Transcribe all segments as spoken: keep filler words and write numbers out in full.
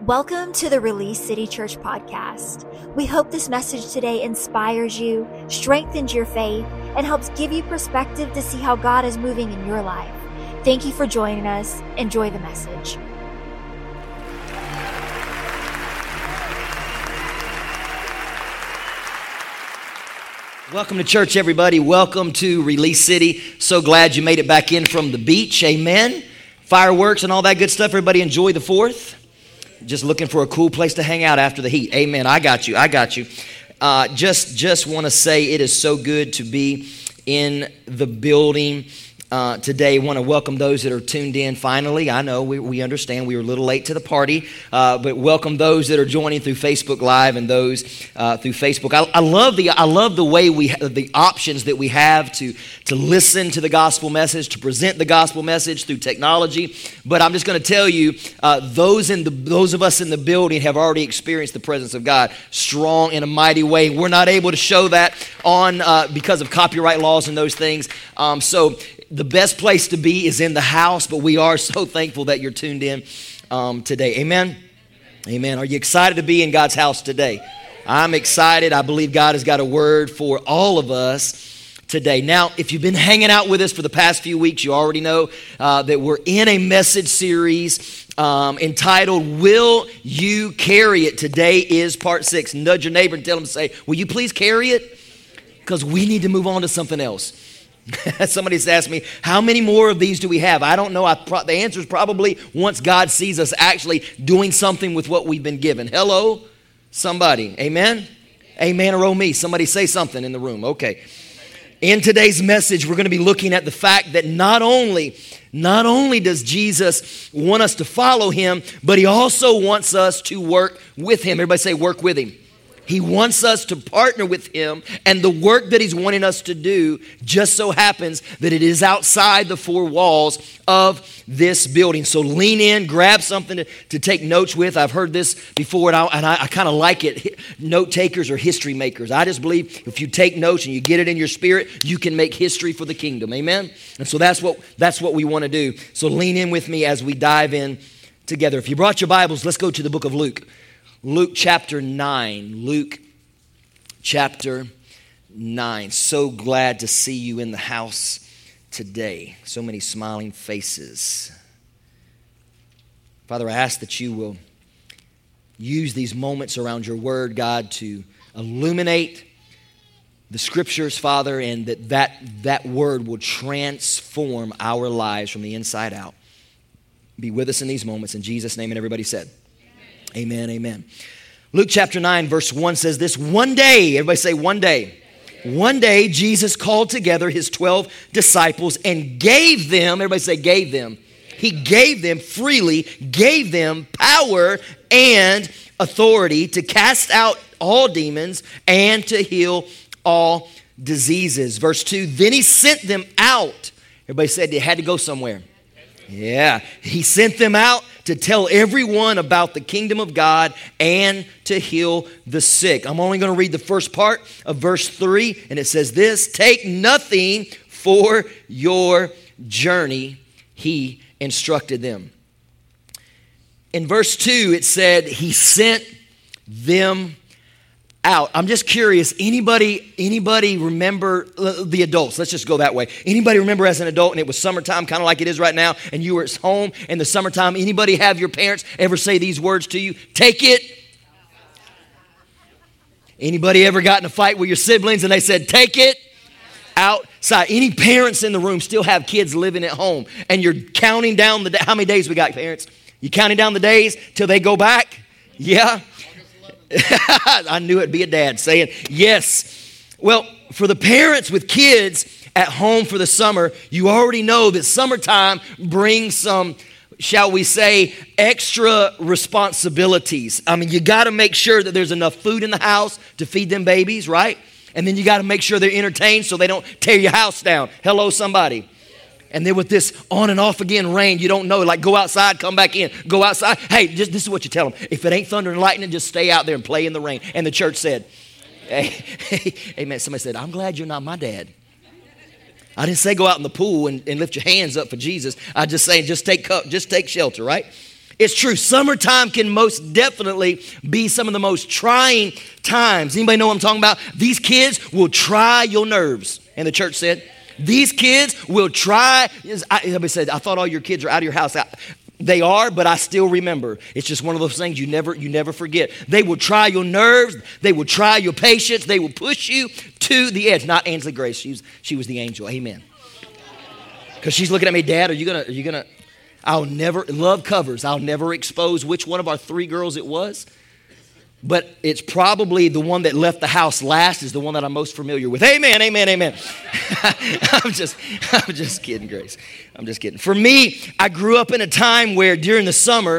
Welcome to the Release City Church podcast. We hope this message today inspires you, strengthens your faith, and helps give you perspective to see how God is moving in your life. Thank you for joining us. Enjoy the message. Welcome to church, everybody. Welcome to Release City. So glad you made it back in from the beach. Amen. Fireworks and all that good stuff. Everybody enjoy the fourth. Just looking for a cool place to hang out after the heat. Amen. I got you. I got you. Uh, just just want to say it is so good to be in the building uh, today. Want to welcome those that are tuned in finally. I know we, we understand we were a little late to the party, uh, but welcome those that are joining through Facebook Live and those uh, through Facebook. I, I love the I love the way we the options that we have to to listen to the gospel message, to present the gospel message through technology. But I'm just going to tell you, uh, those in the those of us in the building have already experienced the presence of God strong in a mighty way. We're not able to show that on uh, because of copyright laws and those things. Um, so. The best place to be is in the house, but we are so thankful that you're tuned in um, today. Amen? Amen. Are you excited to be in God's house today? I'm excited. I believe God has got a word for all of us today. Now, if you've been hanging out with us for the past few weeks, you already know uh, that we're in a message series um, entitled, Will You Carry It? Today is part six. Nudge your neighbor and tell them to say, will you please carry it? Because we need to move on to something else. Somebody's asked me, how many more of these do we have? I don't know. I pro- the answer is probably once God sees us actually doing something with what we've been given. Hello, somebody. Amen? Amen or oh me. Somebody say something in the room. Okay. In today's message, we're going to be looking at the fact that not only, not only does Jesus want us to follow him, but he also wants us to work with him. Everybody say work with him. He wants us to partner with him, and the work that he's wanting us to do just so happens that it is outside the four walls of this building. So lean in, grab something to, to take notes with. I've heard this before, and I, and I, I kind of like it. Note takers or history makers. I just believe if you take notes and you get it in your spirit, you can make history for the kingdom. Amen? And so that's what, that's what we want to do. So lean in with me as we dive in together. If you brought your Bibles, let's go to the book of Luke. Luke chapter nine, Luke chapter nine. So glad to see you in the house today. So many smiling faces. Father, I ask that you will use these moments around your word, God, to illuminate the scriptures, Father, and that that, that word will transform our lives from the inside out. Be with us in these moments. In Jesus' name, and everybody said, amen, amen. Luke chapter nine, verse one says this, one day, everybody say one day. One day, Jesus called together his twelve disciples and gave them, everybody say gave them. He gave them freely, gave them power and authority to cast out all demons and to heal all diseases. Verse two, then he sent them out. Everybody said they had to go somewhere. Yeah, he sent them out to tell everyone about the kingdom of God and to heal the sick. I'm only going to read the first part of verse three, and it says this, take nothing for your journey, he instructed them. In verse two, it said he sent them out. I'm just curious, anybody anybody remember, the adults, let's just go that way. Anybody remember as an adult and it was summertime, kind of like it is right now, and you were at home in the summertime, anybody have your parents ever say these words to you? Take it. Anybody ever got in a fight with your siblings and they said, take it outside? Any parents in the room still have kids living at home and you're counting down the, how many days we got, parents? You counting down the days till they go back? Yeah. I knew it'd be a dad saying yes. Well, for the parents with kids at home for the summer, you already know that summertime brings some, shall we say, extra responsibilities. I mean, you got to make sure that there's enough food in the house to feed them babies, right? And then you got to make sure they're entertained so they don't tear your house down. Hello, somebody. And then with this on and off again rain, you don't know, like go outside, come back in, go outside. Hey, just, this is what you tell them. If it ain't thunder and lightning, just stay out there and play in the rain. And the church said, hey, amen. Somebody said, I'm glad you're not my dad. I didn't say go out in the pool and, and lift your hands up for Jesus. I just say just take just take shelter, right? It's true. Summertime can most definitely be some of the most trying times. Anybody know what I'm talking about? These kids will try your nerves. And the church said, these kids will try. I, somebody said, I thought all your kids are out of your house. I, they are, but I still remember. It's just one of those things you never, you never forget. They will try your nerves. They will try your patience. They will push you to the edge. Not Ainsley Grace. She was, she was the angel. Amen. Because she's looking at me, Dad, are you gonna, are you gonna? I'll never, love covers. I'll never expose which one of our three girls it was. But it's probably the one that left the house last is the one that I'm most familiar with. Amen, amen, amen. I'm just, I'm just kidding, Grace. I'm just kidding. For me, I grew up in a time where during the summer,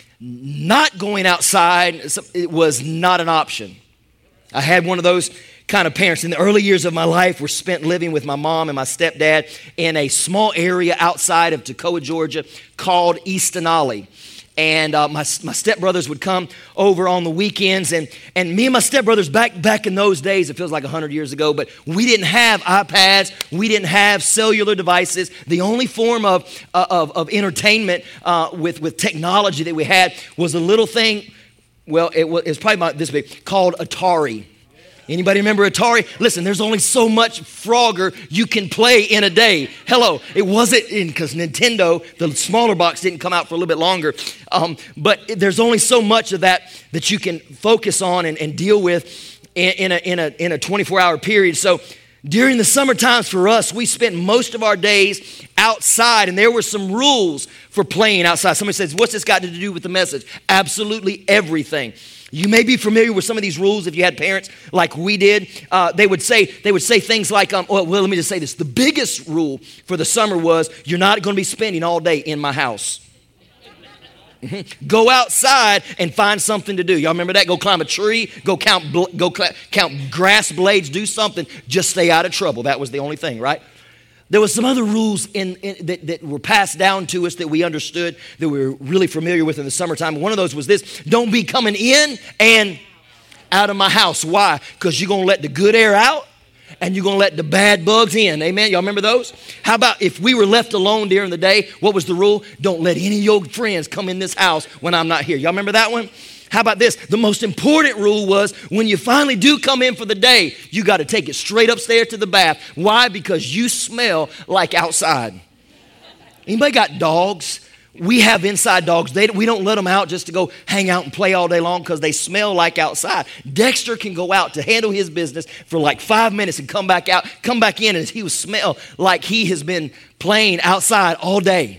not going outside, it was not an option. I had one of those kind of parents. In the early years of my life were spent living with my mom and my stepdad in a small area outside of Toccoa, Georgia called East Denali. And uh, my, my stepbrothers would come over on the weekends. And, and me and my stepbrothers, back, back in those days, it feels like one hundred years ago, but we didn't have iPads. We didn't have cellular devices. The only form of, uh, of, of entertainment uh, with, with technology that we had was a little thing, well, it was, it was probably about this big, called Atari. Anybody remember Atari? Listen, there's only so much Frogger you can play in a day. Hello. It wasn't in, because Nintendo, the smaller box didn't come out for a little bit longer. Um, but there's only so much of that that you can focus on and, and deal with in, in, a, in, a, in a twenty-four hour period. So during the summer times for us, we spent most of our days outside, and there were some rules for playing outside. Somebody says, what's this got to do with the message? Absolutely everything. You may be familiar with some of these rules if you had parents like we did. Uh, they would say they would say things like, um, well, well, let me just say this. The biggest rule for the summer was you're not going to be spending all day in my house. Mm-hmm. Go outside and find something to do. Y'all remember that? Go climb a tree. Go count. Bl- go cl- count grass blades. Do something. Just stay out of trouble. That was the only thing, right? There were some other rules in, in, that, that were passed down to us that we understood, that we were really familiar with in the summertime. One of those was this: don't be coming in and out of my house. Why? Because you're going to let the good air out and you're going to let the bad bugs in. Amen? Y'all remember those? How about if we were left alone during the day, what was the rule? Don't let any of your friends come in this house when I'm not here. Y'all remember that one? How about this? The most important rule was when you finally do come in for the day, you got to take it straight upstairs to the bath. Why? Because you smell like outside. Anybody got dogs? We have inside dogs. They, we don't let them out just to go hang out and play all day long because they smell like outside. Dexter can go out to handle his business for like five minutes and come back out, come back in, and he will smell like he has been playing outside all day.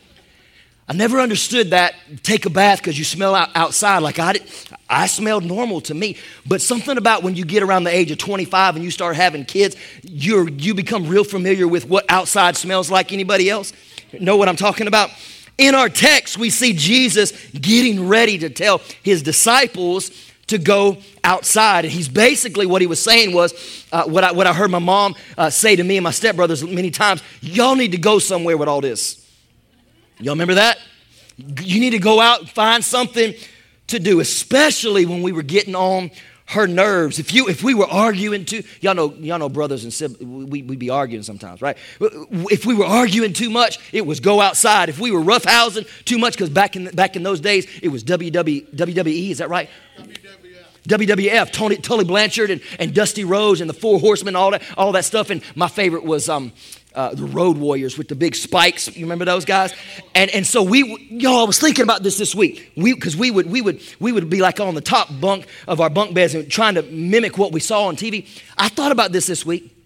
I never understood that, take a bath because you smell out outside. Like I did, I smelled normal to me. But something about when you get around the age of twenty-five and you start having kids, you're, you become real familiar with what outside smells like. Anybody else know what I'm talking about? In our text, we see Jesus getting ready to tell his disciples to go outside. And he's basically, what he was saying was, uh, what, I, what I heard my mom uh, say to me and my stepbrothers many times, y'all need to go somewhere with all this. Y'all remember that? You need to go out and find something to do, especially when we were getting on her nerves. If you, if we were arguing too, y'all know, y'all know brothers and siblings, we, we'd be arguing sometimes, right? If we were arguing too much, it was go outside. If we were roughhousing too much, because back in back in those days, it was W W E, is that right? W W F. W W F, Tony, Tully Blanchard and, and Dusty Rhodes and the Four Horsemen, all that, all that stuff. And my favorite was um, uh, the Road Warriors with the big spikes. You remember those guys? And and so we, y'all, I was thinking about this this week. We because we would we would we would be like on the top bunk of our bunk beds and trying to mimic what we saw on T V. I thought about this this week.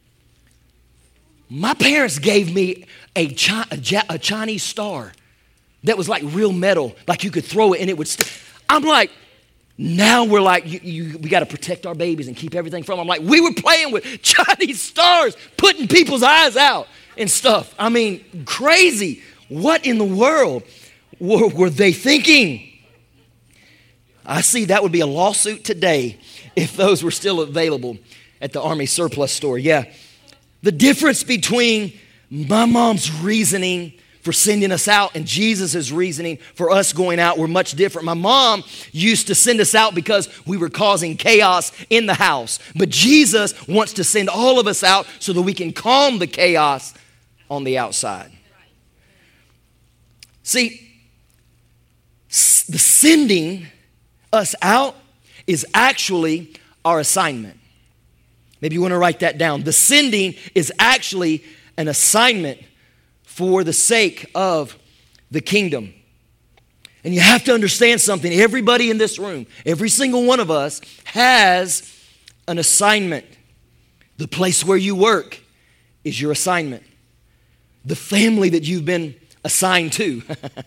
My parents gave me a, chi- a, ja- a Chinese star that was like real metal, like you could throw it and it would. St- I'm like. Now we're like, you, you, we got to protect our babies and keep everything from them. I'm like, we were playing with Chinese stars, putting people's eyes out and stuff. I mean, crazy. What in the world were, were they thinking? I see that would be a lawsuit today if those were still available at the Army surplus store. Yeah. The difference between my mom's reasoning for sending us out and Jesus' reasoning for us going out were much different. My mom used to send us out because we were causing chaos in the house. But Jesus wants to send all of us out so that we can calm the chaos on the outside. See, the sending us out is actually our assignment. Maybe you want to write that down. The sending is actually an assignment for the sake of the kingdom. And you have to understand something. Everybody in this room, every single one of us has an assignment. The place where you work is your assignment. The family that you've been assigned to.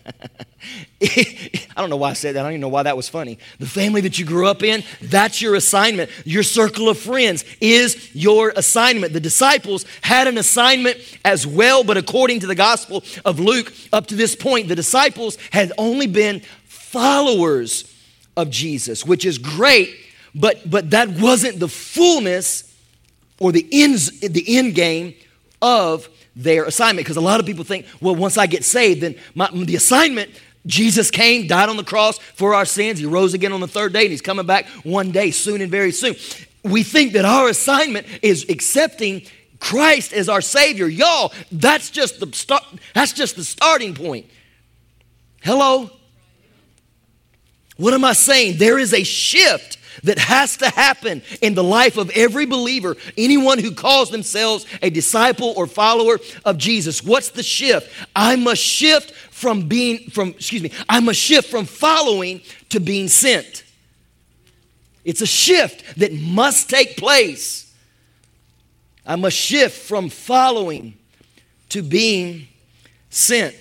I don't know why I said that. I don't even know why that was funny. The family that you grew up in, that's your assignment. Your circle of friends is your assignment. The disciples had an assignment as well, but according to the Gospel of Luke, up to this point, the disciples had only been followers of Jesus, which is great, but, but that wasn't the fullness or the end, the end game of their assignment. Because a lot of people think, well, once I get saved, then my, the assignment, Jesus came, died on the cross for our sins. He rose again on the third day, and he's coming back one day, soon and very soon. We think that our assignment is accepting Christ as our Savior. Y'all, that's just the start, that's just the starting point. Hello? What am I saying? There is a shift that has to happen in the life of every believer, anyone who calls themselves a disciple or follower of Jesus. What's the shift? I must shift from being, from, excuse me, I must shift from following to being sent. It's a shift that must take place. I must shift from following to being sent.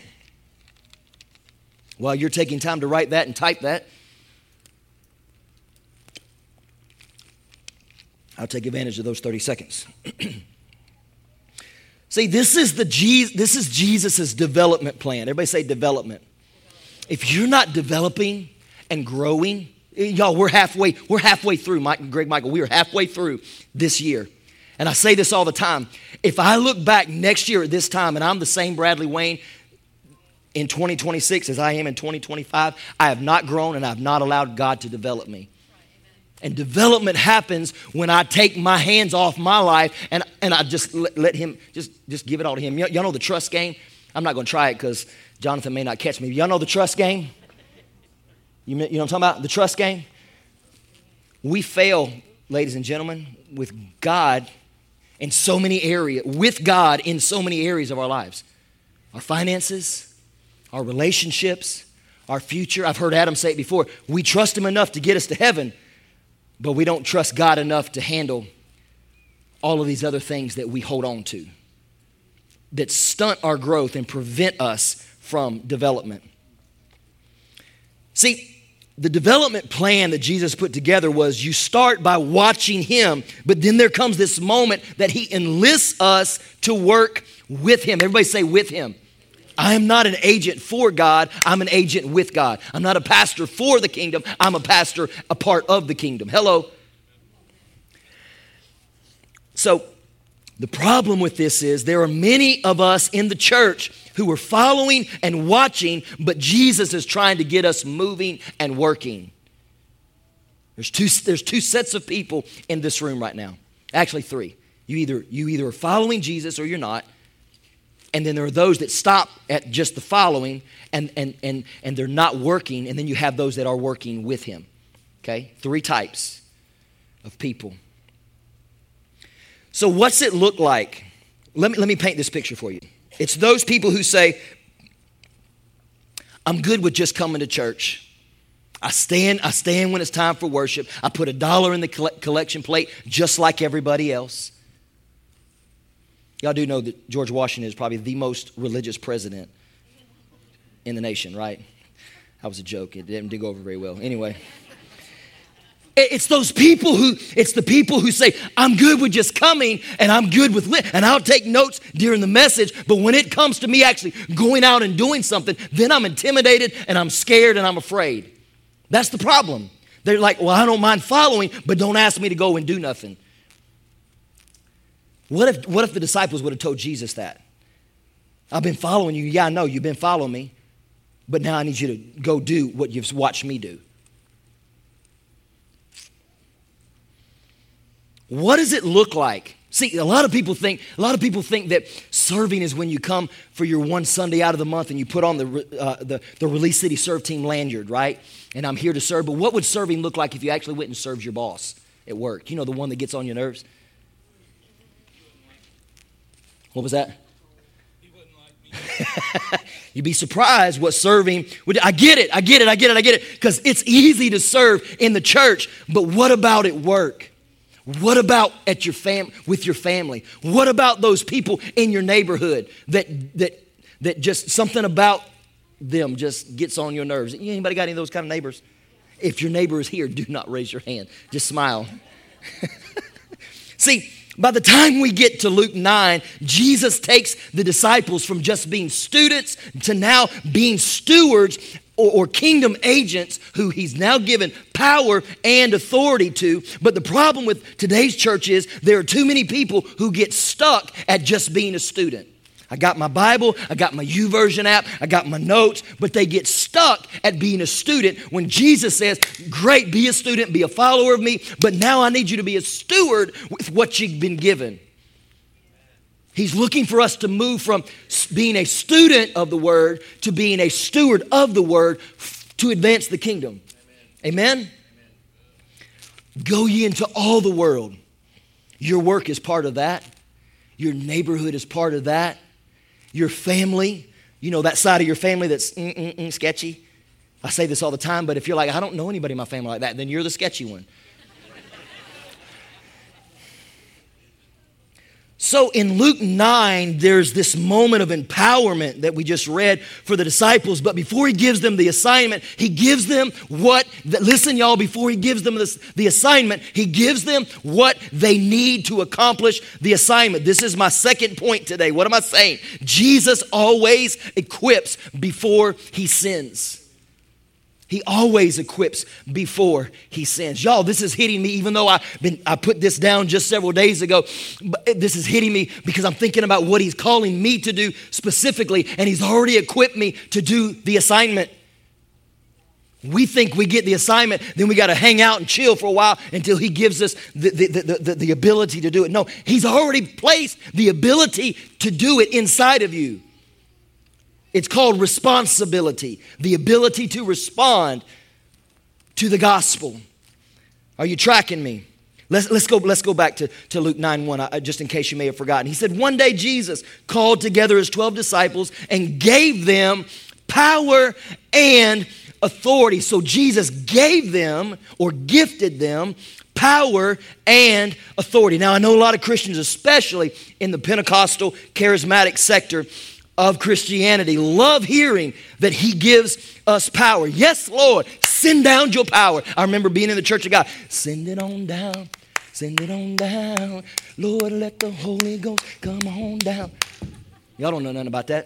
While you're taking time to write that and type that, I'll take advantage of those thirty seconds. See, this is the Je- this is Jesus' development plan. Everybody say development. If you're not developing and growing, y'all, we're halfway, we're halfway through, Mike, Greg Michael, we are halfway through this year. And I say this all the time. If I look back next year at this time and I'm the same Bradley Wayne in twenty twenty-six as I am in twenty twenty-five, I have not grown and I have not allowed God to develop me. And development happens when I take my hands off my life and, and I just let, let him, just, just give it all to him. Y- y'all know the trust game? I'm not going to try it because Jonathan may not catch me. Y'all know the trust game? You, you know what I'm talking about? The trust game? We fail, ladies and gentlemen, with God in so many areas, with God in so many areas of our lives. Our finances, our relationships, our future. I've heard Adam say it before. We trust him enough to get us to heaven, but we don't trust God enough to handle all of these other things that we hold on to that stunt our growth and prevent us from development. See, the development plan that Jesus put together was you start by watching him, but then there comes this moment that he enlists us to work with him. Everybody say with him. I am not an agent for God. I'm an agent with God. I'm not a pastor for the kingdom. I'm a pastor, a part of the kingdom. Hello. So the problem with this is there are many of us in the church who are following and watching, but Jesus is trying to get us moving and working. There's two, there's two sets of people in this room right now. Actually, three. You either, you either are following Jesus or you're not. And then there are those that stop at just the following and, and, and, and they're not working. And then you have those that are working with him. Okay? Three types of people. So what's it look like? Let me, let me paint this picture for you. It's those people who say, I'm good with just coming to church. I stand, I stand when it's time for worship. I put a dollar in the collection plate just like everybody else. Y'all do know that George Washington is probably the most religious president in the nation, right? That was a joke. It didn't go over very well. Anyway, it's those people who, it's the people who say, I'm good with just coming and I'm good with, li- and I'll take notes during the message, but when it comes to me actually going out and doing something, then I'm intimidated and I'm scared and I'm afraid. That's the problem. They're like, well, I don't mind following, but don't ask me to go and do nothing. What if, what if the disciples would have told Jesus that? I've been following you. Yeah, I know you've been following me, but now I need you to go do what you've watched me do. What does it look like See, a lot of people think a lot of people think that serving is when you come for your one Sunday out of the month and you put on the uh, the, the Release City Serve Team lanyard, right? And I'm here to serve. But what would serving look like if you actually went and served your boss at work? You know, the one that gets on your nerves. What was that? He wouldn't like me. You'd be surprised what serving would. I get it. I get it. I get it. I get it. Because it's easy to serve in the church, but what about at work? What about at your fam with your family? What about those people in your neighborhood that that that just something about them just gets on your nerves? Anybody got any of those kind of neighbors? If your neighbor is here, do not raise your hand. Just smile. See, by the time we get to Luke nine, Jesus takes the disciples from just being students to now being stewards or, or kingdom agents who he's now given power and authority to. But the problem with today's church is there are too many people who get stuck at just being a student. I got my Bible, I got my YouVersion app, I got my notes, but they get stuck at being a student when Jesus says, great, be a student, be a follower of me, but now I need you to be a steward with what you've been given. He's looking for us to move from being a student of the word to being a steward of the word to advance the kingdom. Amen? Amen? Go ye into all the world. Your work is part of that. Your neighborhood is part of that. Your family, you know, that side of your family that's mm, mm, mm, sketchy. I say this all the time, but if you're like, I don't know anybody in my family like that, then you're the sketchy one. So in Luke nine, there's this moment of empowerment that we just read for the disciples. But before he gives them the assignment, he gives them what, listen y'all, before he gives them this, the assignment, he gives them what they need to accomplish the assignment. This is my second point today. What am I saying? Jesus always equips before he sends. He always equips before he sends. Y'all, this is hitting me, even though I been I put this down just several days ago. But this is hitting me because I'm thinking about what he's calling me to do specifically, and he's already equipped me to do the assignment. We think we get the assignment, then we got to hang out and chill for a while until he gives us the, the, the, the, the ability to do it. No, he's already placed the ability to do it inside of you. It's called responsibility, the ability to respond to the gospel. Are you tracking me? Let's, let's, go, let's go back to, to Luke nine one, uh, just in case you may have forgotten. He said, one day Jesus called together his twelve disciples and gave them power and authority. So Jesus gave them or gifted them power and authority. Now, I know a lot of Christians, especially in the Pentecostal charismatic sector of Christianity, love hearing that he gives us power. Yes, Lord, send down your power. I remember being in the church of God. Send it on down, send it on down. Lord, let the Holy Ghost come on down. Y'all don't know nothing about that.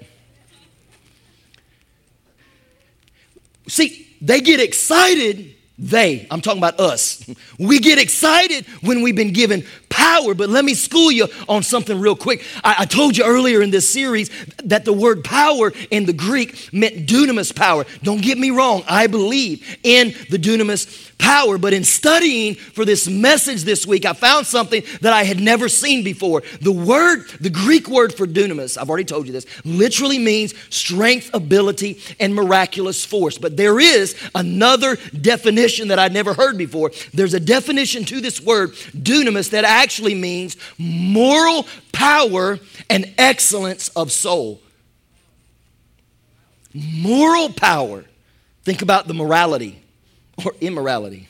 See, they get excited. They, I'm talking about us. We get excited when we've been given power, but let me school you on something real quick. I, I told you earlier in this series that the word power in the Greek meant dunamis power. Don't get me wrong. I believe in the dunamis power, but in studying for this message this week, I found something that I had never seen before. The word, the Greek word for dunamis, I've already told you this, literally means strength, ability, and miraculous force. But there is another definition that I'd never heard before. There's a definition to this word, dunamis, that actually means moral power and excellence of soul. Moral power. Think about the morality or immorality.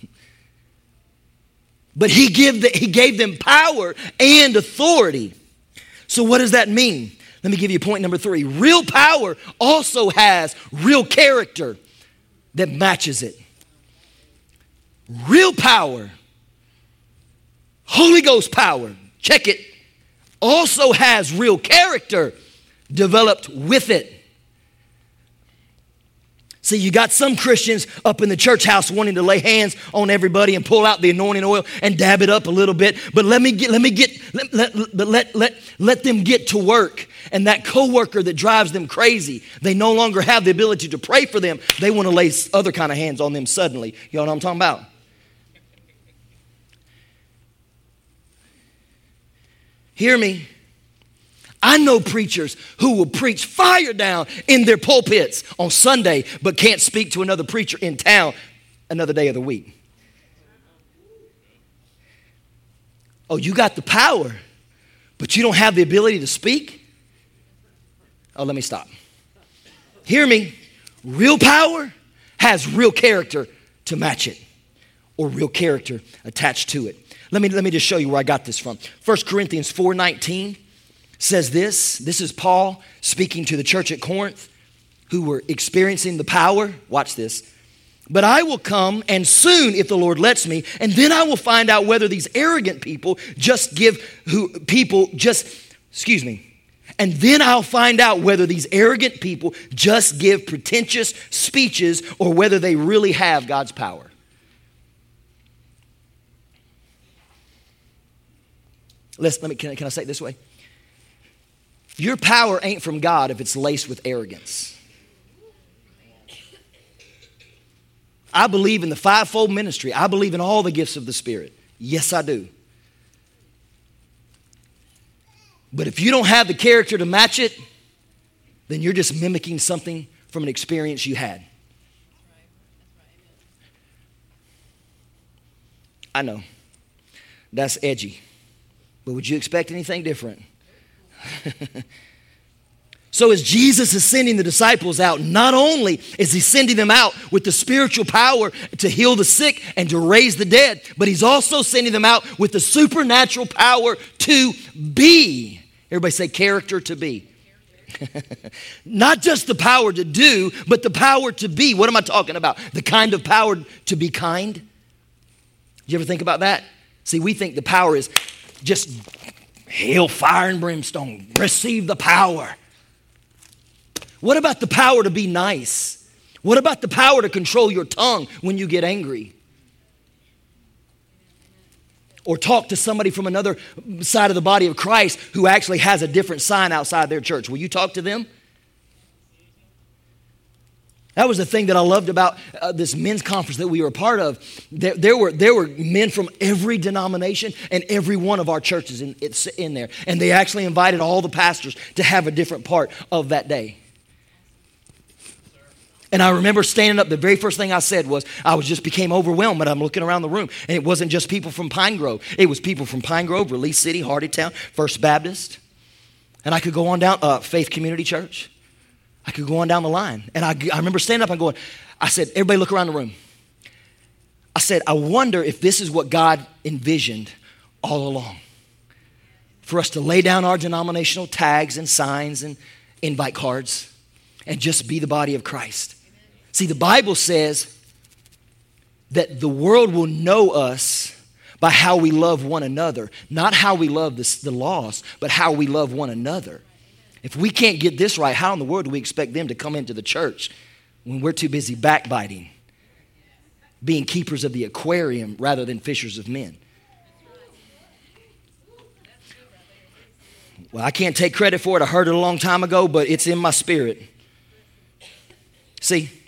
But he gave, the, he gave them power and authority. So what does that mean? Let me give you point number three. Real power also has real character that matches it. Real power, Holy Ghost power, check it, also has real character developed with it. See, you got some Christians up in the church house wanting to lay hands on everybody and pull out the anointing oil and dab it up a little bit. But let me get, let me get, let, let, let, let, let, let them get to work. And that coworker that drives them crazy, they no longer have the ability to pray for them. They want to lay other kind of hands on them suddenly. You know what I'm talking about? Hear me. I know preachers who will preach fire down in their pulpits on Sunday, but can't speak to another preacher in town another day of the week. Oh, you got the power, but you don't have the ability to speak? Oh, let me stop. Hear me. Real power has real character to match it, or real character attached to it. Let me, let me just show you where I got this from. First Corinthians four nineteen says this. This is Paul speaking to the church at Corinth who were experiencing the power. Watch this. But I will come, and soon, if the Lord lets me, and then I will find out whether these arrogant people just give, who people just, excuse me, and then I'll find out whether these arrogant people just give pretentious speeches or whether they really have God's power. Let's, let me, can, I, can I say it this way? Your power ain't from God if it's laced with arrogance. I believe in the fivefold ministry. I believe in all the gifts of the Spirit. Yes, I do. But if you don't have the character to match it, then you're just mimicking something from an experience you had. I know. That's edgy. But would you expect anything different? So as Jesus is sending the disciples out, not only is he sending them out with the spiritual power to heal the sick and to raise the dead, but he's also sending them out with the supernatural power to be. Everybody say character to be. Not just the power to do, but the power to be. What am I talking about? The kind of power to be kind. Did you ever think about that? See, we think the power is just hail, fire, and brimstone. Receive the power. What about the power to be nice? What about the power to control your tongue when you get angry? Or talk to somebody from another side of the body of Christ who actually has a different sign outside their church. Will you talk to them? That was the thing that I loved about uh, this men's conference that we were a part of. There, there, were, there were men from every denomination and every one of our churches in, it's in there. And they actually invited all the pastors to have a different part of that day. And I remember standing up, the very first thing I said was, I was just became overwhelmed, but I'm looking around the room. And it wasn't just people from Pine Grove. It was people from Pine Grove, Release City, Hardytown, First Baptist. And I could go on down, uh, Faith Community Church. I could go on down the line. And I, I remember standing up and going, I said, everybody look around the room. I said, I wonder if this is what God envisioned all along. For us to lay down our denominational tags and signs and invite cards and just be the body of Christ. See, the Bible says that the world will know us by how we love one another. Not how we love the, the lost, but how we love one another. If we can't get this right, how in the world do we expect them to come into the church when we're too busy backbiting, being keepers of the aquarium rather than fishers of men? Well, I can't take credit for it. I heard it a long time ago, but it's in my spirit. See,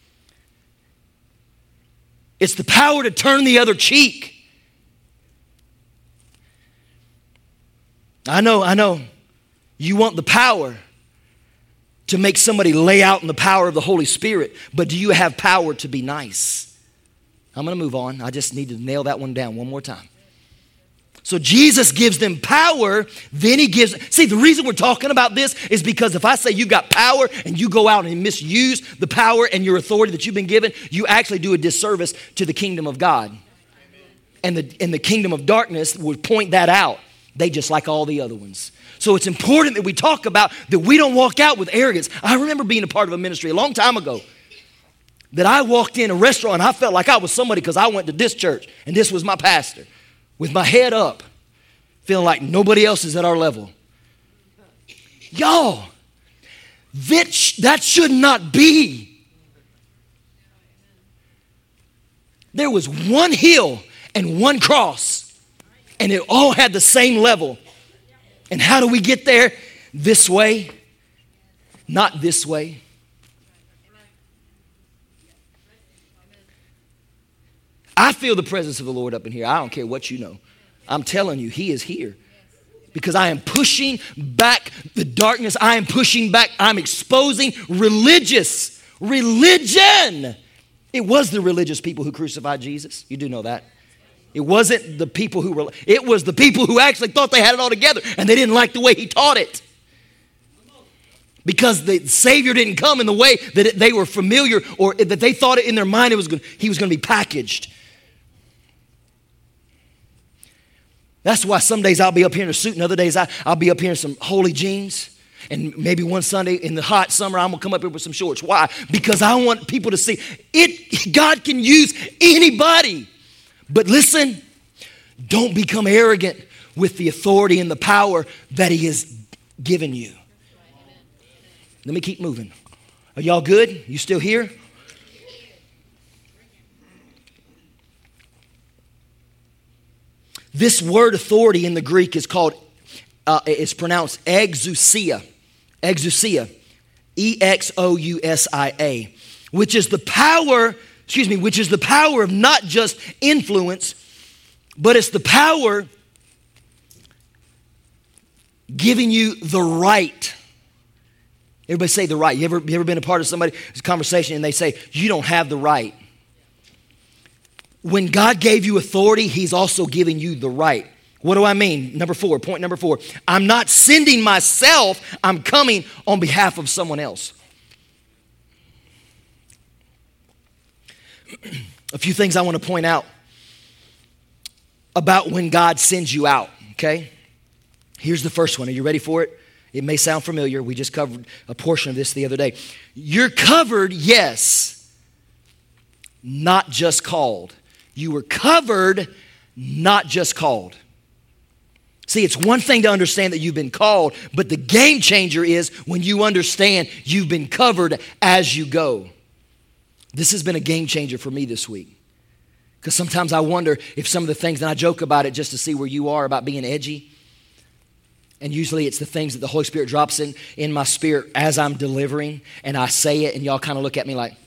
it's the power to turn the other cheek. I know, I know. You want the power to make somebody lay out in the power of the Holy Spirit, but do you have power to be nice? I'm going to move on. I just need to nail that one down one more time. So Jesus gives them power, then he gives, see, the reason we're talking about this is because if I say you got power and you go out and misuse the power and your authority that you've been given, you actually do a disservice to the kingdom of God. And the, and the kingdom of darkness would point that out. They just like all the other ones. So it's important that we talk about that we don't walk out with arrogance. I remember being a part of a ministry a long time ago that I walked in a restaurant and I felt like I was somebody because I went to this church and this was my pastor. With my head up, feeling like nobody else is at our level. Y'all, that, sh- that should not be. There was one hill and one cross, and it all had the same level. And how do we get there? This way, not this way. I feel the presence of the Lord up in here. I don't care what you know. I'm telling you, he is here. Because I am pushing back the darkness. I am pushing back, I'm exposing religious, religion. It was the religious people who crucified Jesus. You do know that. It wasn't the people who were, it was the people who actually thought they had it all together and they didn't like the way he taught it. Because the Savior didn't come in the way that it, they were familiar or that they thought it in their mind it was going, he was going to be packaged. That's why some days I'll be up here in a suit and other days I, I'll be up here in some holy jeans. And maybe one Sunday in the hot summer, I'm going to come up here with some shorts. Why? Because I want people to see it. God can use anybody. But listen, don't become arrogant with the authority and the power that he has given you. Let me keep moving. Are y'all good? You still here? This word authority in the Greek is called, uh, it's pronounced exousia. Exousia. E X O U S I A. Which is the power, excuse me, which is the power of not just influence, but it's the power giving you the right. Everybody say the right. You ever, you ever been a part of somebody's conversation and they say, you don't have the right? When God gave you authority, he's also giving you the right. What do I mean? Number four, point number four. I'm not sending myself. I'm coming on behalf of someone else. A few things I want to point out about when God sends you out, okay? Here's the first one. Are you ready for it? It may sound familiar. We just covered a portion of this the other day. You're covered, yes, not just called. You were covered, not just called. See, it's one thing to understand that you've been called, but the game changer is when you understand you've been covered as you go. This has been a game changer for me this week. Because sometimes I wonder if some of the things, and I joke about it just to see where you are about being edgy. And usually it's the things that the Holy Spirit drops in, in my spirit as I'm delivering, and I say it, and y'all kind of look at me like,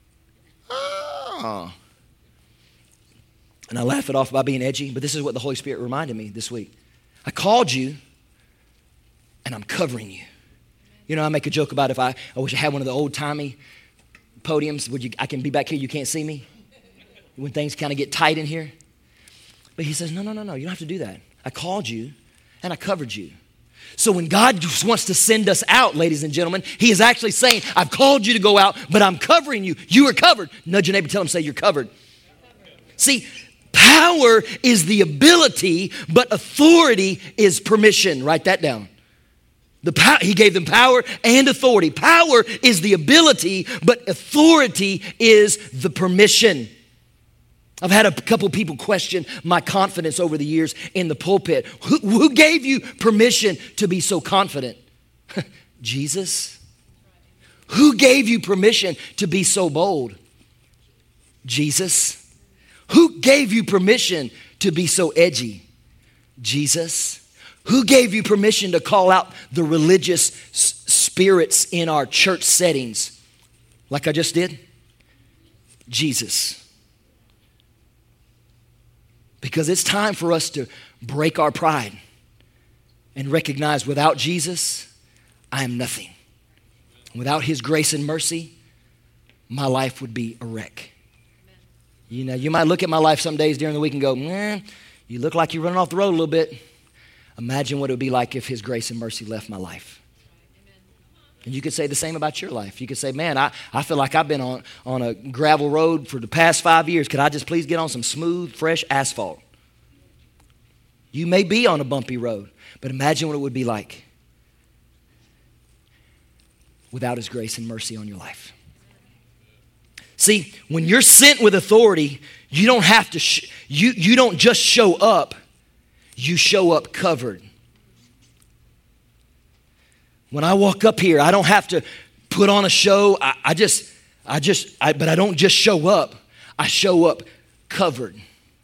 oh. And I laugh it off by being edgy, but this is what the Holy Spirit reminded me this week. I called you, and I'm covering you. You know, I make a joke about if I, I wish I had one of the old-timey podiums. Would you? I can be back here, you can't see me. When things kind of get tight in here. But he says, no, no, no, no, you don't have to do that. I called you, and I covered you. So when God just wants to send us out, ladies and gentlemen, he is actually saying, I've called you to go out, but I'm covering you. You are covered. Nudge your neighbor, tell him, say, you're covered. See, power is the ability, but authority is permission. Write that down. The power, he gave them power and authority. Power is the ability, but authority is the permission. I've had a couple people question my confidence over the years in the pulpit. Who, who gave you permission to be so confident? Jesus. Who gave you permission to be so bold? Jesus. Who gave you permission to be so edgy? Jesus. Who gave you permission to call out the religious s- spirits in our church settings like I just did? Jesus. Because it's time for us to break our pride and recognize without Jesus, I am nothing. Without his grace and mercy, my life would be a wreck. You know, you might look at my life some days during the week and go, man, you look like you're running off the road a little bit. Imagine what it would be like if his grace and mercy left my life. And you could say the same about your life. You could say, man, I, I feel like I've been on, on a gravel road for the past five years. Could I just please get on some smooth, fresh asphalt? You may be on a bumpy road, but imagine what it would be like without his grace and mercy on your life. See, when you're sent with authority, you don't have to, sh- you, you don't just show up, you show up covered. When I walk up here, I don't have to put on a show. I, I just, I just, I, but I don't just show up. I show up covered.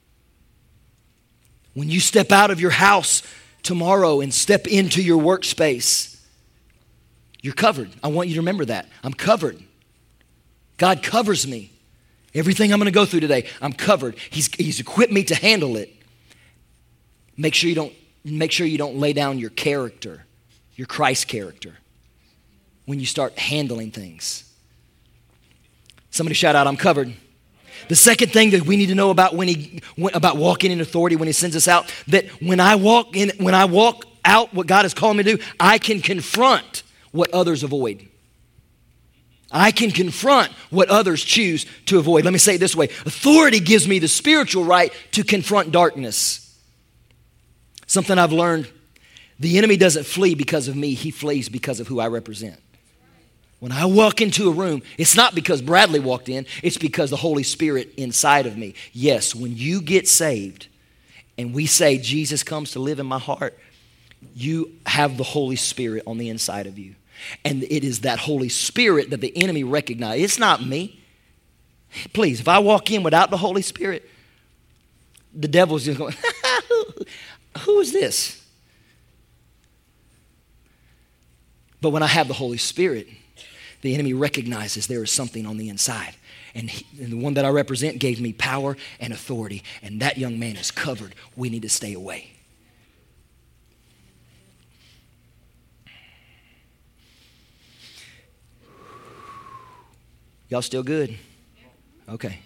When you step out of your house tomorrow and step into your workspace, you're covered. I want you to remember that. I'm covered. God covers me. Everything I'm going to go through today, I'm covered. He's, he's equipped me to handle it. Make sure you don't make sure you don't lay down your character, your Christ character, when you start handling things. Somebody shout out, I'm covered. The second thing that we need to know about when he about walking in authority when he sends us out, that when I walk in, when I walk out what God has called me to do, I can confront what others avoid. I can confront what others choose to avoid. Let me say it this way. Authority gives me the spiritual right to confront darkness. Something I've learned, the enemy doesn't flee because of me. He flees because of who I represent. When I walk into a room, it's not because Bradley walked in. It's because the Holy Spirit inside of me. Yes, when you get saved and we say Jesus comes to live in my heart, you have the Holy Spirit on the inside of you. And it is that Holy Spirit that the enemy recognizes. It's not me. Please, if I walk in without the Holy Spirit, the devil's just going, who is this? But when I have the Holy Spirit, the enemy recognizes there is something on the inside. And, he, and the one that I represent gave me power and authority. And that young man is covered. We need to stay away. Y'all still good? Okay.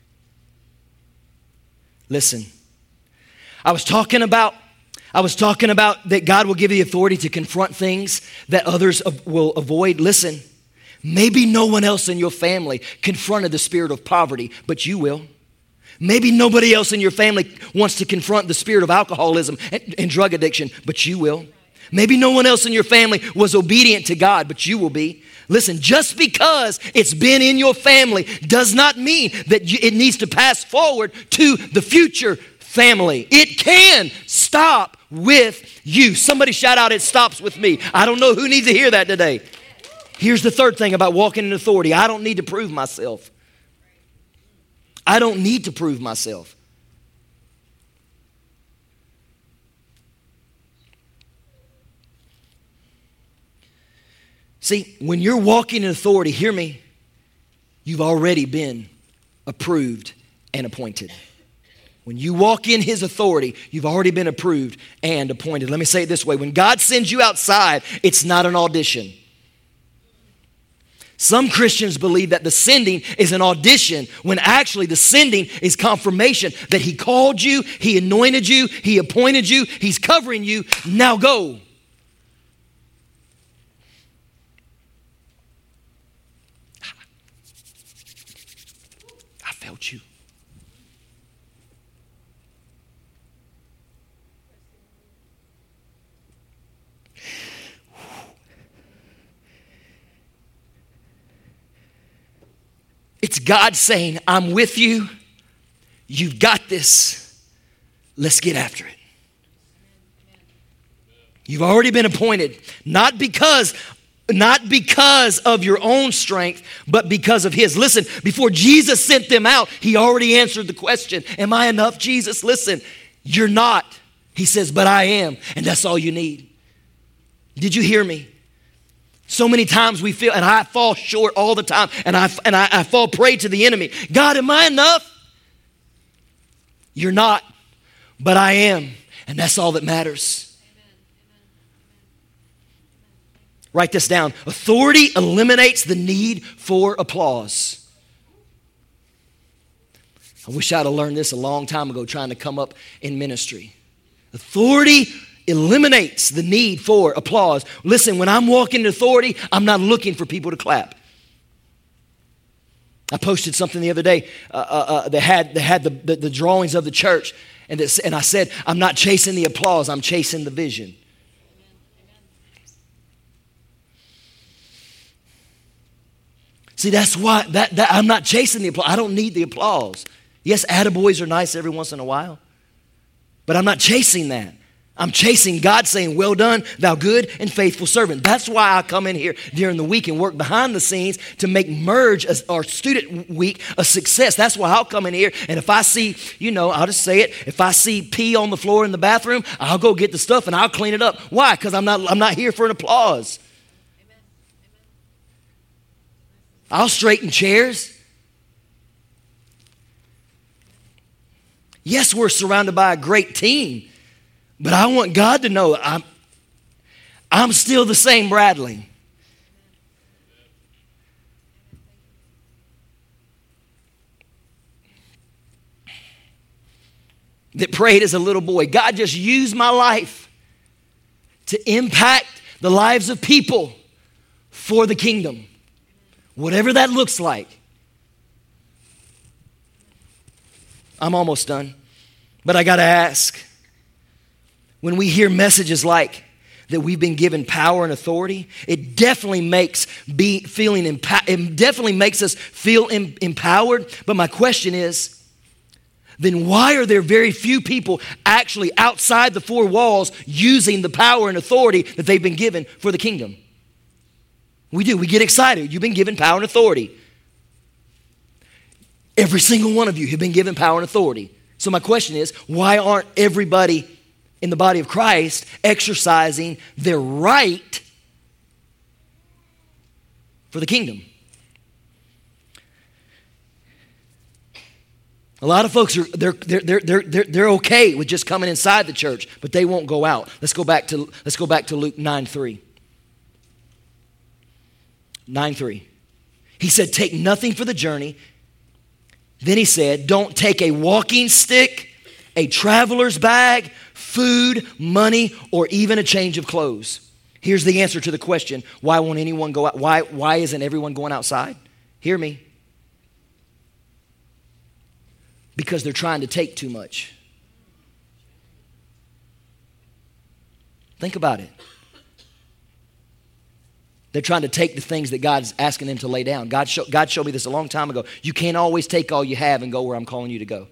Listen, I was talking about I was talking about that God will give you the authority to confront things that others will avoid. Listen, maybe no one else in your family confronted the spirit of poverty, but you will. Maybe nobody else in your family wants to confront the spirit of alcoholism and, and drug addiction, but you will. Maybe no one else in your family was obedient to God, but you will be. Listen, just because it's been in your family does not mean that you, it needs to pass forward to the future family. It can stop with you. Somebody shout out, it stops with me. I don't know who needs to hear that today. Here's the third thing about walking in authority. I don't need to prove myself. I don't need to prove myself. See, when you're walking in authority, hear me, you've already been approved and appointed. When you walk in his authority, you've already been approved and appointed. Let me say it this way. When God sends you outside, it's not an audition. Some Christians believe that the sending is an audition when actually the sending is confirmation that he called you, he anointed you, he appointed you, he's covering you. Now go. I felt you. It's God saying, I'm with you. You've got this. Let's get after it. You've already been appointed, not because, not because of your own strength, but because of his. Listen, before Jesus sent them out, he already answered the question, am I enough, Jesus? Listen, you're not. He says, but I am, and that's all you need. Did you hear me? So many times we feel, and I fall short all the time, and I and I, I fall prey to the enemy. God, am I enough? You're not, but I am, and that's all that matters. Amen. Write this down. Authority eliminates the need for applause. I wish I'd have learned this a long time ago trying to come up in ministry. Authority eliminates the need for applause. Listen, when I'm walking in authority, I'm not looking for people to clap. I posted something the other day uh, uh, uh, that had, that had the, the, the drawings of the church, and, this, and I said, I'm not chasing the applause, I'm chasing the vision. See, that's why that, that I'm not chasing the applause. I don't need the applause. Yes, attaboys are nice every once in a while, but I'm not chasing that. I'm chasing God saying, well done, thou good and faithful servant. That's why I come in here during the week and work behind the scenes to make Merge our student week a success. That's why I'll come in here, and if I see, you know, I'll just say it, if I see pee on the floor in the bathroom, I'll go get the stuff and I'll clean it up. Why? Because I'm not, I'm not here for an applause. Amen. I'll straighten chairs. Yes, we're surrounded by a great team. But I want God to know I'm, I'm still the same Bradley. That prayed as a little boy. God, just used my life to impact the lives of people for the kingdom. Whatever that looks like. I'm almost done. But I got to ask, when we hear messages like that we've been given power and authority, it definitely makes be feeling empowered. It definitely makes us feel em- empowered. But my question is, then why are there very few people actually outside the four walls using the power and authority that they've been given for the kingdom? We do. We get excited. You've been given power and authority. Every single one of you have been given power and authority. So my question is, why aren't everybody in the body of Christ exercising their right for the kingdom? A lot of folks are they're they're they're they're they're, they're okay with just coming inside the church, but they won't go out. Let's go back to let's go back to Luke nine three. nine three. He said, take nothing for the journey. Then he said, don't take a walking stick, a traveler's bag, food, money, or even a change of clothes. Here's the answer to the question, why won't anyone go out? Why, why isn't everyone going outside? Hear me. Because they're trying to take too much. Think about it. They're trying to take the things that God's asking them to lay down. God, show, God showed me this a long time ago. You can't always take all you have and go where I'm calling you to go.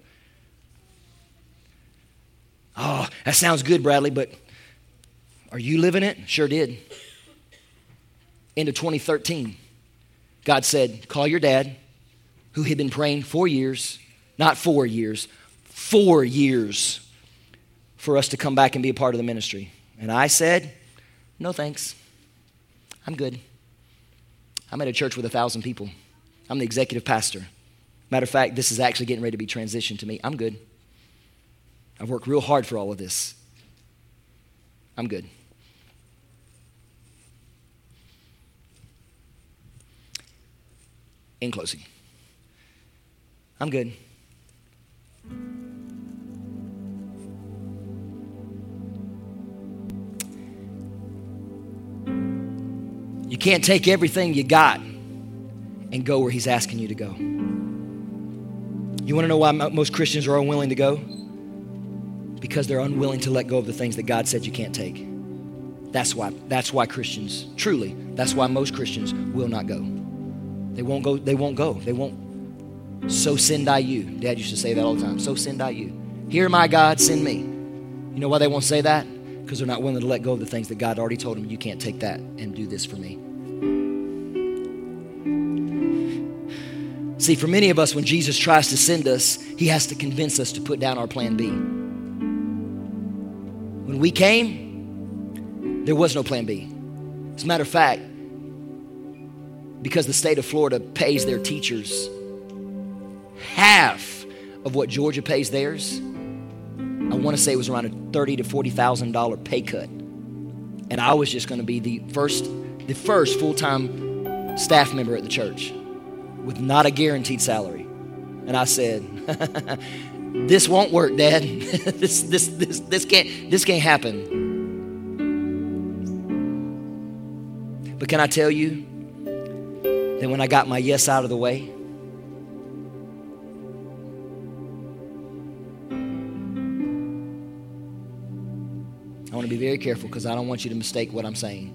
Oh, that sounds good, Bradley, but are you living it? Sure did. Into twenty thirteen, God said, call your dad, who had been praying for years, not four years, four years for us to come back and be a part of the ministry. And I said, no thanks. I'm good. I'm at a church with a thousand people. I'm the executive pastor. Matter of fact, this is actually getting ready to be transitioned to me. I'm good. I've worked real hard for all of this. I'm good. In closing, I'm good. You can't take everything you got and go where he's asking you to go. You want to know why most Christians are unwilling to go? Because they're unwilling to let go of the things that God said you can't take. That's why, that's why Christians, truly, that's why most Christians will not go. They won't go, they won't go. They won't. So send I you. Dad used to say that all the time. So send I you. Here, my God, send me. You know why they won't say that? Because they're not willing to let go of the things that God already told them, you can't take that and do this for me. See, for many of us, when Jesus tries to send us, he has to convince us to put down our plan B. When we came, there was no plan B. As a matter of fact, because the state of Florida pays their teachers half of what Georgia pays theirs, I want to say it was around a thirty thousand to forty thousand dollars pay cut. And I was just going to be the first, the first full-time staff member at the church with not a guaranteed salary. And I said, this won't work, Dad. this, this, this, this can't, this can't happen. But can I tell you that when I got my yes out of the way, I want to be very careful because I don't want you to mistake what I'm saying.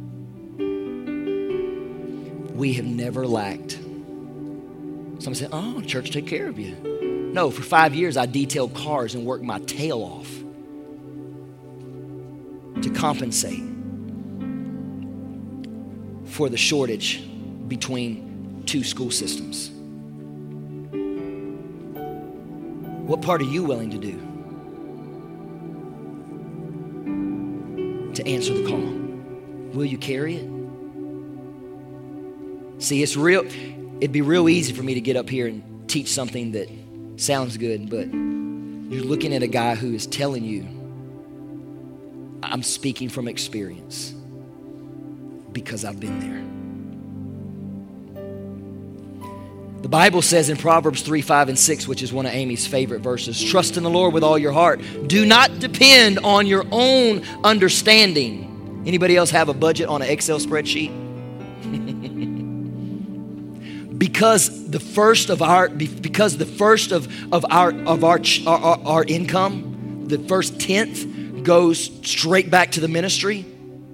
We have never lacked. Somebody said, oh, church take care of you. No, for five years I detailed cars and worked my tail off to compensate for the shortage between two school systems. What part are you willing to do to answer the call? Will you carry it? See, it's real. It'd be real easy for me to get up here and teach something that sounds good, but you're looking at a guy who is telling you I'm speaking from experience because I've been there. The Bible says in Proverbs three, five, and six, which is one of Amy's favorite verses, trust in the Lord with all your heart. Do not depend on your own understanding. Anybody else have a budget on an Excel spreadsheet? Because the first of our because the first of, of our of our, our our income, the first tenth goes straight back to the ministry.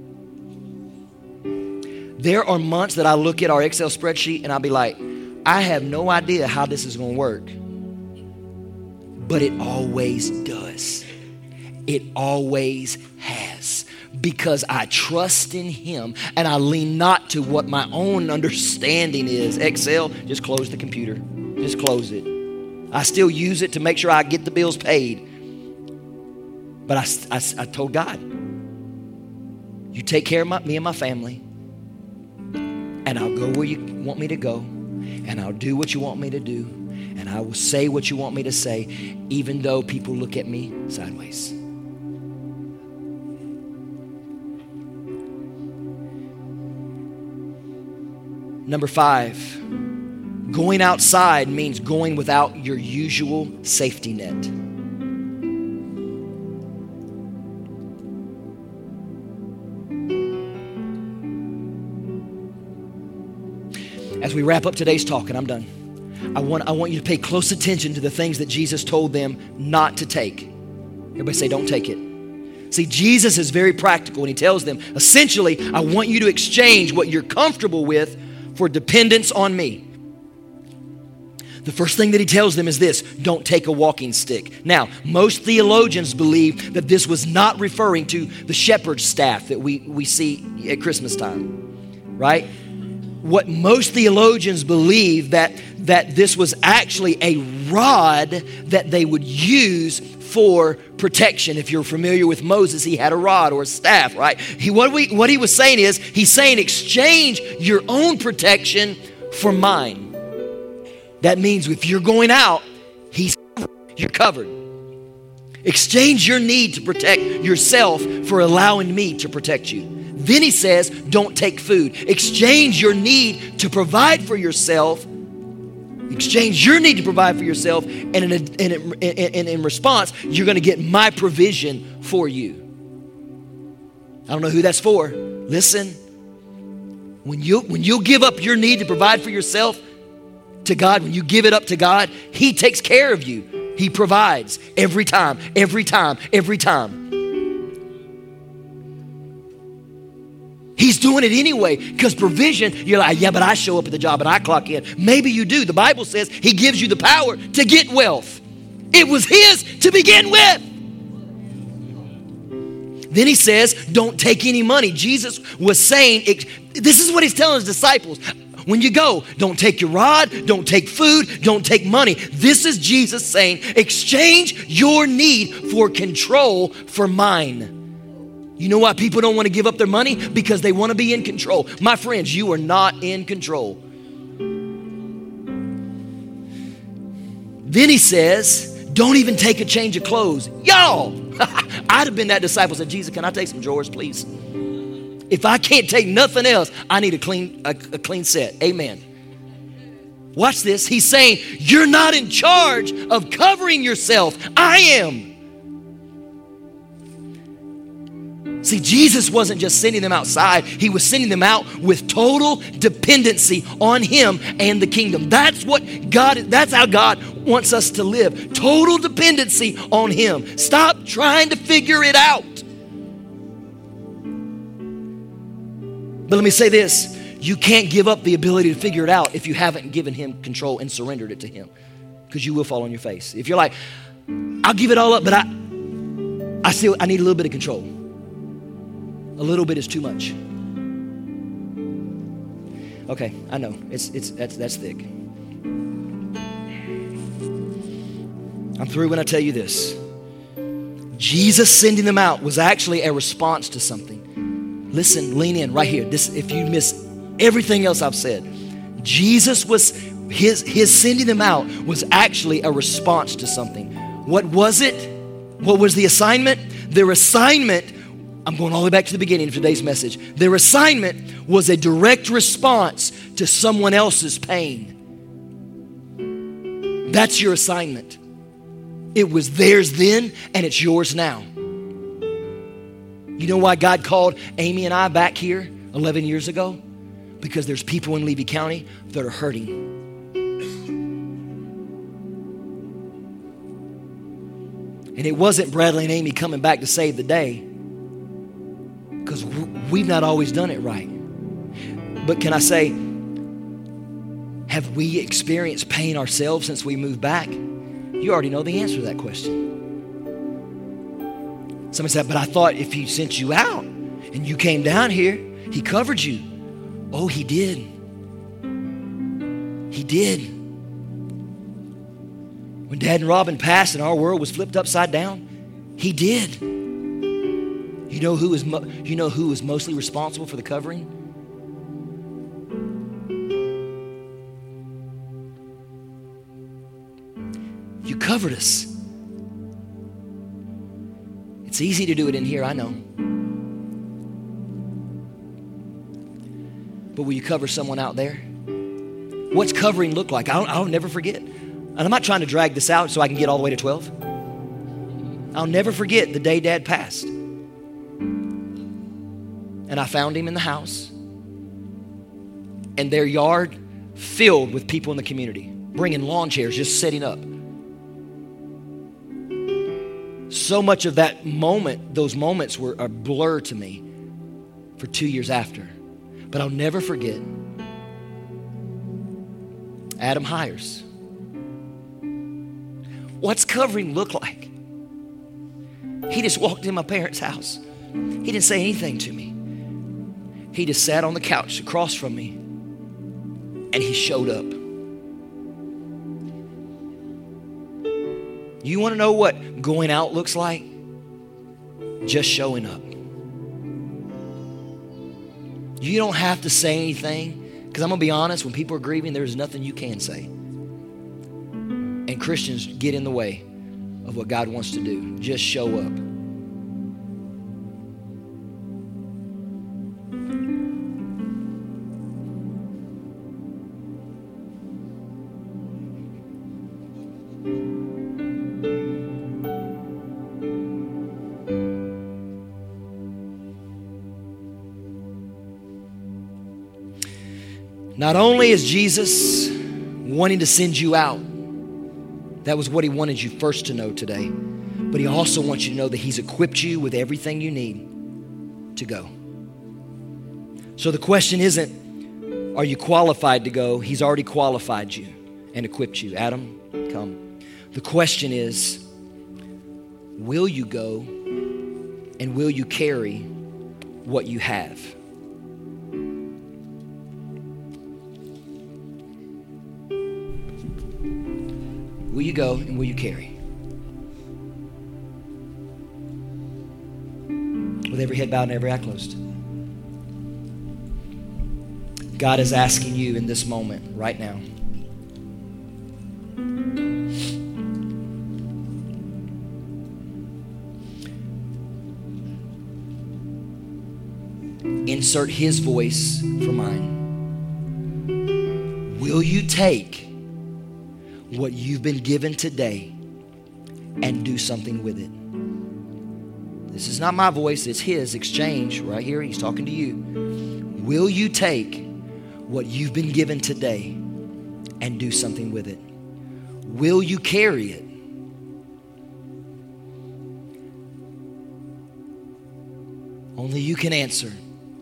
There are months that I look at our Excel spreadsheet and I'll be like, I have no idea how this is going to work. But it always does. It always has. Because I trust in Him and I lean not to what my own understanding is. Excel, just close the computer. Just close it. I still use it to make sure I get the bills paid. But I, I, I told God, you take care of my, me and my family, and I'll go where you want me to go, and I'll do what you want me to do, and I will say what you want me to say, even though people look at me sideways. Number five, going outside means going without your usual safety net. As we wrap up today's talk, and I'm done, I want, I want you to pay close attention to the things that Jesus told them not to take. Everybody say, don't take it. See, Jesus is very practical, and He tells them, essentially, I want you to exchange what you're comfortable with for dependence on me. The first thing that He tells them is this: don't take a walking stick. Now, most theologians believe that this was not referring to the shepherd's staff that we, we see at Christmas time, right? What most theologians believe that, that this was actually a rod that they would use for protection. If you're familiar with Moses, he had a rod or a staff, right? He, what, we, what he was saying is, he's saying exchange your own protection for mine. That means if you're going out, he's you're covered. Exchange your need to protect yourself for allowing me to protect you. Then he says, don't take food. Exchange your need to provide for yourself. Exchange your need to provide for yourself, and in, a, in, a, in, in response, you're going to get my provision for you. I don't know who that's for. Listen, when you when you give up your need to provide for yourself to God, when you give it up to God, He takes care of you. He provides every time, every time, every time. He's doing it anyway, because provision, you're like, yeah, but I show up at the job and I clock in. Maybe you do. The Bible says He gives you the power to get wealth. It was His to begin with. Then He says, don't take any money. Jesus was saying, this is what He's telling His disciples. When you go, don't take your rod, don't take food, don't take money. This is Jesus saying, exchange your need for control for mine. You know why people don't want to give up their money? Because they want to be in control. My friends, you are not in control. Then He says, don't even take a change of clothes. Y'all, I'd have been that disciple, said, Jesus, can I take some drawers, please? If I can't take nothing else, I need a clean, a, a clean set. Amen. Watch this. He's saying, you're not in charge of covering yourself. I am. See, Jesus wasn't just sending them outside. He was sending them out with total dependency on Him and the kingdom. That's what God, that's how God wants us to live. Total dependency on Him. Stop trying to figure it out. But let me say this. You can't give up the ability to figure it out if you haven't given Him control and surrendered it to Him. Because you will fall on your face. If you're like, I'll give it all up, but I, I still, I need a little bit of control. A little bit is too much. Okay, I know. It's it's that's that's thick. I'm through when I tell you this. Jesus sending them out was actually a response to something. Listen, lean in right here. This, if you miss everything else I've said, Jesus was his his sending them out was actually a response to something. What was it? What was the assignment? Their assignment I'm going all the way back to the beginning of today's message. Their assignment was a direct response to someone else's pain. That's your assignment. It was theirs then, and it's yours now. You know why God called Amy and I back here eleven years ago? Because there's people in Levy County that are hurting. And it wasn't Bradley and Amy coming back to save the day, because we've not always done it right. But can I say, have we experienced pain ourselves since we moved back? You already know the answer to that question. Somebody said, but I thought if he sent you out and you came down here, he covered you. Oh, he did. He did. When Dad and Robin passed and our world was flipped upside down, he did. You know who is mo- you know who was mostly responsible for the covering? You covered us. It's easy to do it in here, I know. But will you cover someone out there? What's covering look like? I'll, I'll never forget. And I'm not trying to drag this out so I can get all the way to twelve. I'll never forget the day Dad passed. And I found him in the house. And their yard filled with people in the community, bringing lawn chairs, just setting up. So much of that moment, those moments were a blur to me for two years after. But I'll never forget Adam Hires. What's covering look like? He just walked in my parents' house. He didn't say anything to me. He just sat on the couch across from me and he showed up. You want to know what going out looks like? Just showing up. You don't have to say anything, because I'm going to be honest, when people are grieving, there's nothing you can say. And Christians get in the way of what God wants to do. Just show up. Not only is Jesus wanting to send you out, that was what he wanted you first to know today, but he also wants you to know that he's equipped you with everything you need to go. So the question isn't, are you qualified to go? He's already qualified you and equipped you. Adam, come. The question is, will you go and will you carry what you have? Will you go and will you carry? With every head bowed and every eye closed. God is asking you in this moment, right now. Insert his voice for mine. Will you take what you've been given today and do something with it? This is not my voice, it's his exchange right here. He's talking to you. Will you take what you've been given today and do something with it? Will you carry it? Only you can answer.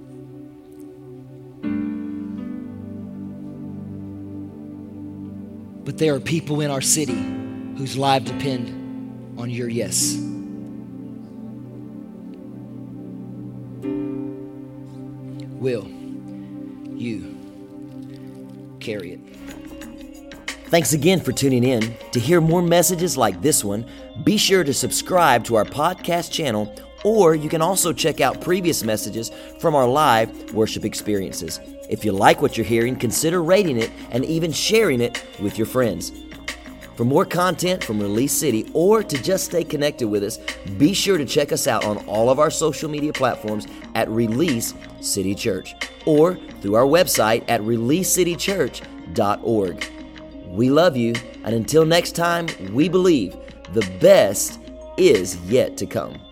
But there are people in our city whose lives depend on your yes. Will you carry it? Thanks again for tuning in. To hear more messages like this one, be sure to subscribe to our podcast channel, or you can also check out previous messages from our live worship experiences. If you like what you're hearing, consider rating it and even sharing it with your friends. For more content from Release City, or to just stay connected with us, be sure to check us out on all of our social media platforms at Release City Church, or through our website at release city church dot org. We love you, and until next time, we believe the best is yet to come.